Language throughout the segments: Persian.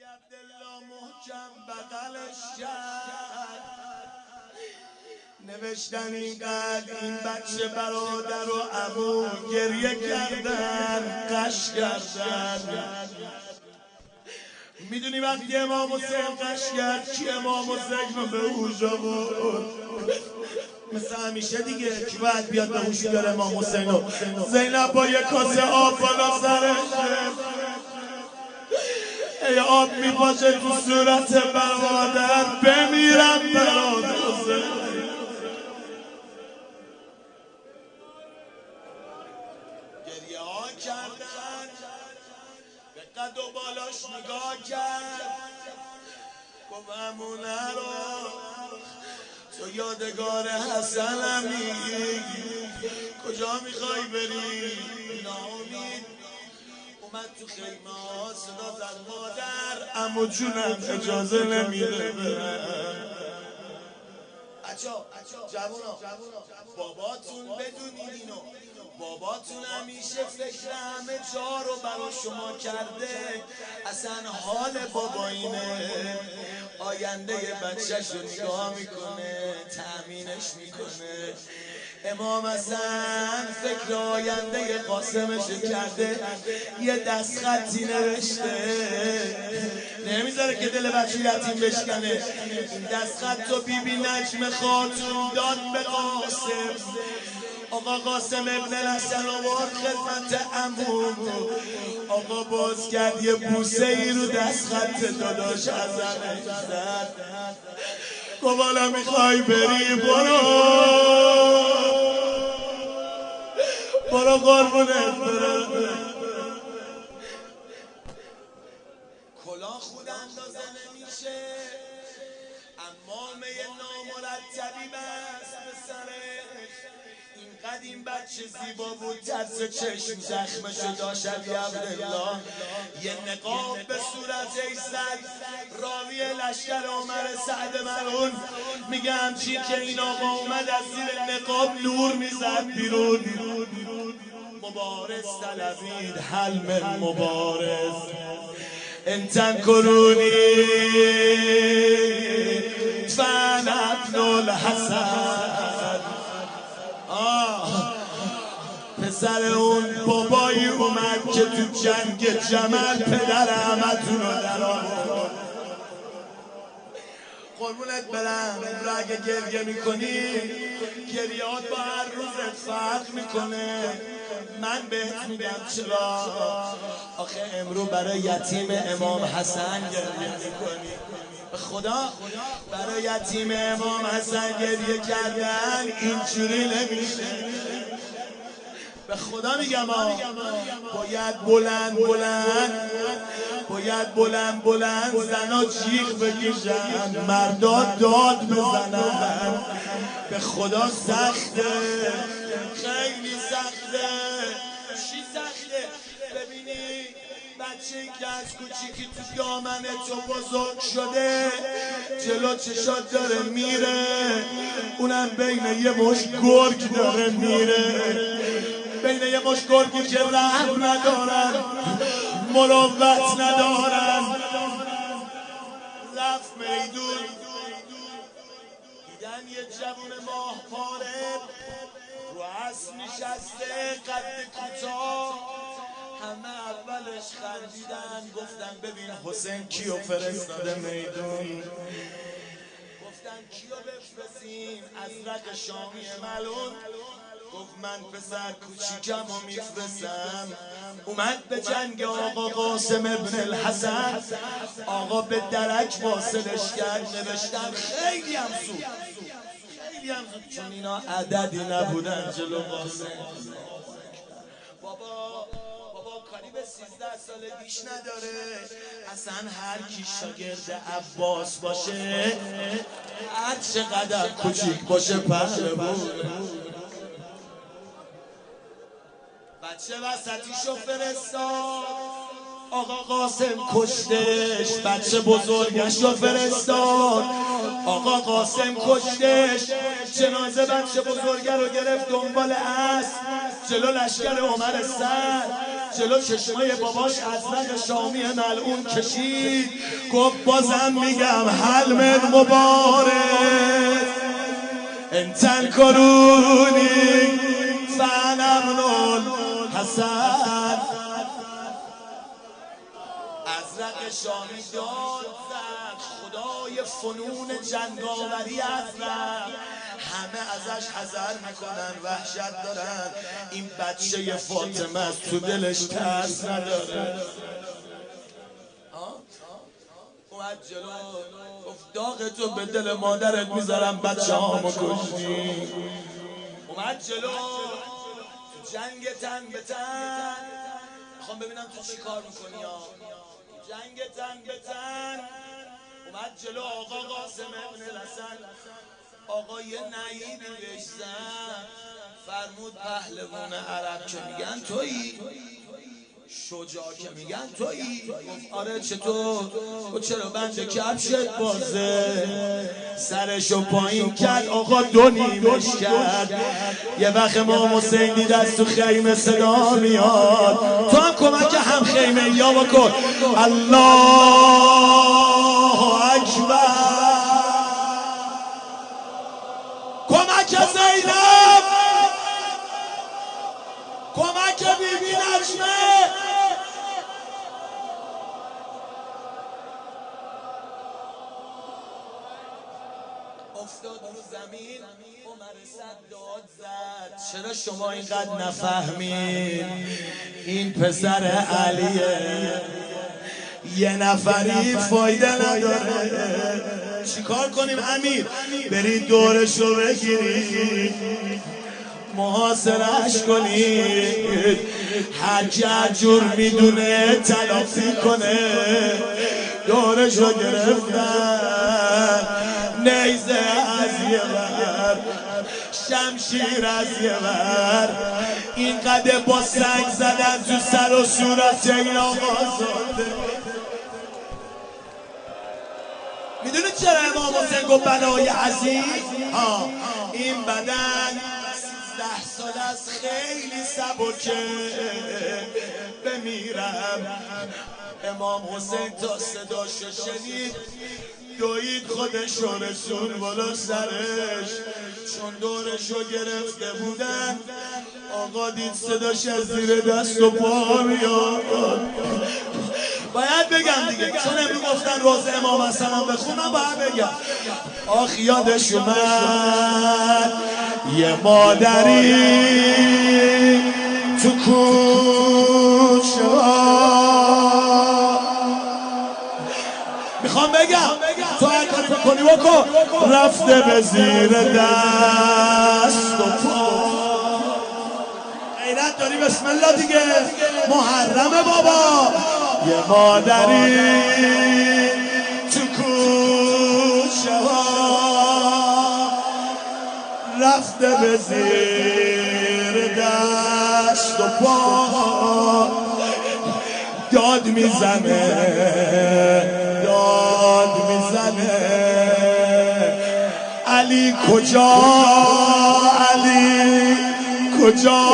عبدالله محکم بغلش کرد، نوشتن اینقدر این بچه برادر و عمو گریه کردن، قش کردن. میدونی وقتی امام حسین قش کرد کی امام حسین رو به هوش آورد؟ مثل همیشه دیگه کی باید بیاد به هوش بیاره امام حسین رو؟ زینب با یک کاسه آب بالا سرشه، ای آب میپاشه تو صورت برادر، بمیرم برادر حسین. گریه ها کردن، به قد و بالاش نگاه کرد، گفت امونه رو تو یادگار حسنمی، کجا میخوای بری؟ ناامید اومد تو خیمه ها صدا زد مادر عمو جونم اجازه نمیده برم. جوونا باباتون بدونید اینو، باباتون همیشه فکر همه جا رو برا شما کرده، اصلا حال بابا اینه، آینده بچهش رو نگاه میکنه، تأمینش میکنه. امام حسن فکر آینده قاسمش کرده، یه دستخطی نوشته، نمیذاره که دل بچه یتیم بشکنه. این دستخط رو بیبی نجم خاتون داد به قاسم. آقا قاسم ابن الحسن آورد خدمت عمو، آقا باز کرد یه بوسه ای رو دستخط داداش ازمش زد، گفت حالا میخوای بری برو قربونت برم. کلاه خود اندازه نمیشه، امامه نامرتبی بست به سرش. اینقدر این بچه زیبا بود، ترس چشم زخمشو داشت. علی عبدالله یه نقاب به صورتش زد. راوی لشکر عمر سعد ملعون میگه همچین که این آقا اومد از زیر نقاب نور میزد بیرون. مبارز طلبید حلم مبارز، انتن کرونی فن ابن الحسن. پسر اون بابایی اومد که تو جنگ جمل پدر همتون رو در آورد. قربونت برم، این رو اگه گریه میکنی گریهات با هر روزت فرق میکنه. من بهت میگم چرا، آخه امرو برای یتیم امام حسن گریه میکنی. به خدا برای یتیم امام حسن گریه کردن اینجوری نمیشه. به خدا میگم باید بلند بلند زنا جیغ بکشن، مردا داد بزنن. به خدا سخته، خیلی سخته. چی سخته؟ ببینی بچه‌ای که از کوچیکی تو دامن تو بزرگ شده، جلو چشات داره میره، اونم بین یه مش گرگ داره میره، بین یه مش گرگی که رحم ندارن، مروت ندارن. رفت میدون، دیدن یه جوون ماه پاره رو اسب نشسته قد کوتاه. همه اولش خندیدن، گفتن ببین حسین کیو فرستاده میدون. گفتن کیو بفرستیم؟ ازرق شامی ملعون گفت من پسر کوچیکم رو میفرستم. اومد به جنگ آقا قاسم ابن الحسن، آقا به درک واصلش کرد. نوشتن خیلی هم زود چون اینا عددی نبودن جلو قاسم. بابا کاری به 13 سال دیش نداره، اصلا هر کی شاگرد عباس باشه هر چقدر کوچیک باشه پهلوونه. بچه وسطیشو فرستاد، آقا قاسم کشتش. بچه بزرگشو فرستاد، آقا قاسم کشتش. جنازه بچه بزرگه رو گرفت دنبال اسب جلو لشکر عمر سعد. جلو چشمه باباش ازرق شامی ملعون کشید، گفت بازم میگم حلمت مبارک، انتن کرونی فنمنون حسن. ازرق شامی داد زد، خدای فنون جنگاوری ازرق، همه ازش حذر میکنن، وحشت دارن، این بچه فاطمه از تو دلش ترس نداره. اومد جلو گفت داغ تو به دل مادرت میذارم، بچه هامو کشتی. اومد جلو جنگ تن به تن، میخوام ببینم تو چی کار میکنی ها. جنگ تن به تن اومد جلو آقا قاسم ابن الحسن. آقا یه نعیبی بهش زد، فرمود پهلوان عرب که میگن تویی، شجاع که میگن تویی. گفت آره چطور؟ گفت چرا بند کفشت بازه؟ سرشو پایین کرد آقا دو نیمش کرد. یه وقت امام حسین دید از تو خیمه صدا میاد، تو هم کمک هم خیمه یا بکن الله اکبر. کمک زینب، کمک بیبی نجمه. افتاد رو زمین، عمر صداد زد چرا شما اینقدر نفهمید؟ این پسر علیه، یه نفری فایده نداره. چیکار کنیم امیر؟ برید دورشو بگیرید، محاصرش کنید، هر کی هر جور میدونه تلافی کنه. دورشو گرفتن، نیزه از یه ور، شمشیر از یه ور، اینقدر با سنگ زدن تو سر و صورت این آقا زاده. میدونی چرا امام حسین گفت بنای عزیز؟ این بدن 13 سال از خیلی سبکه، بمیرم. امام حسین تا صداشو شنید دوید خودشو رسون بالا سرش، چون دورشو گرفته بودن. آقا دید صداش از زیر دست و پا میاد. باید بگم دیگه، چون امروز گفتن روز امام حسن بخونم، باید بگم. آخ یادش اومد یه مادری تو کوچه، میخوام بگم تو هر کاری بکنی بکن، رفته به زیر دست و پا. غیرت داری؟ بسم الله دیگه، محرمه بابا. یه مادری تو کوچه ها، رفته به زیر دست و پا، داد میزنه، داد میزنه. علی کجا؟ علی کجا؟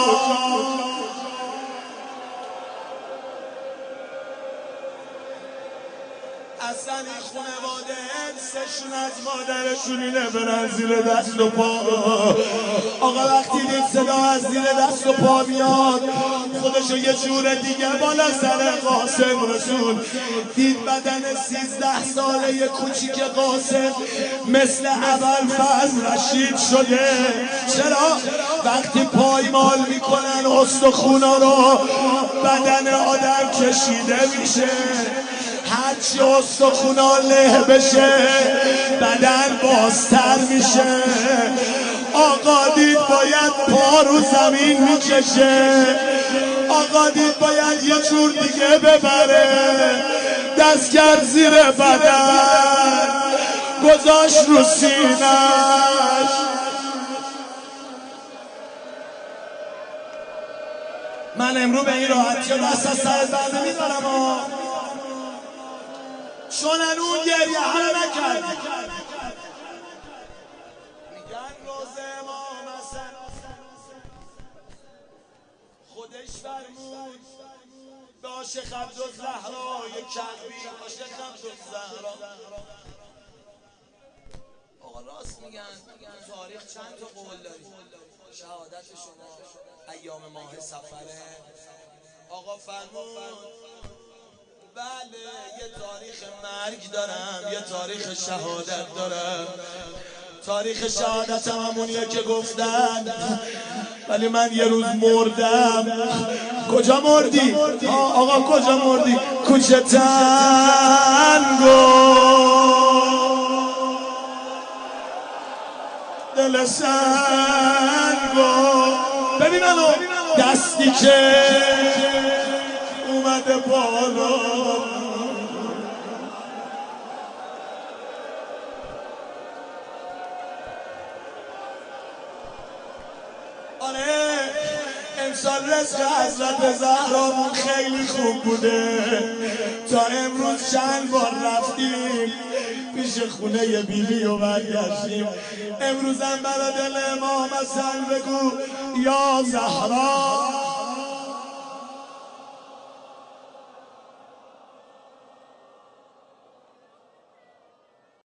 اصلا این خانواده انسشون از مادرشون اینه برن زیر دست و پا. آقا وقتی دید صدا از زیر دست و پا میاد، خودشو یه جور دیگه بالا سر قاسم رسون. دید بدن 13 ساله یه کوچیک قاسم مثل ابوالفضل رشید شده. چرا؟ وقتی پایمال میکنن استخونا رو، بدن آدم کشیده میشه، هرچی استخونا له بشه بدن بازتر میشه. آقا دید باید پا رو زمین میکشه، آقا دید باید یه جور دیگه ببره، دست کرد زیر بدن، گذاشت رو سینش. من امرو به این راحتی دست از سر بنده میدارم، چون اون گریه همه نکرد. میگن روز امام حسن خودش به عاشق عبدالزهرای کعبی، عاشق عبدالزهرا. آقا راست میگن تاریخ چند تا قول داریم. شهادت شما ایام ماه سفره. آقا فرمود بله یه تاریخ مرگ دارم، یه تاریخ شهادت دارم. تاریخ شهادت همونیه که گفتن ولی من یه روز مردم. کجا مردی؟ آقا کجا مردی؟ کوچه تنگو دل سنگو، ببین منو دستی که اومده بالا. آره امسال رزق حضرت زهرامون خیلی خوب بوده. تا امروز چند بار رفتیم پیش خونه بیبی و برگشتیم. امروز هم برا دل امام حسن بگو یا زهرا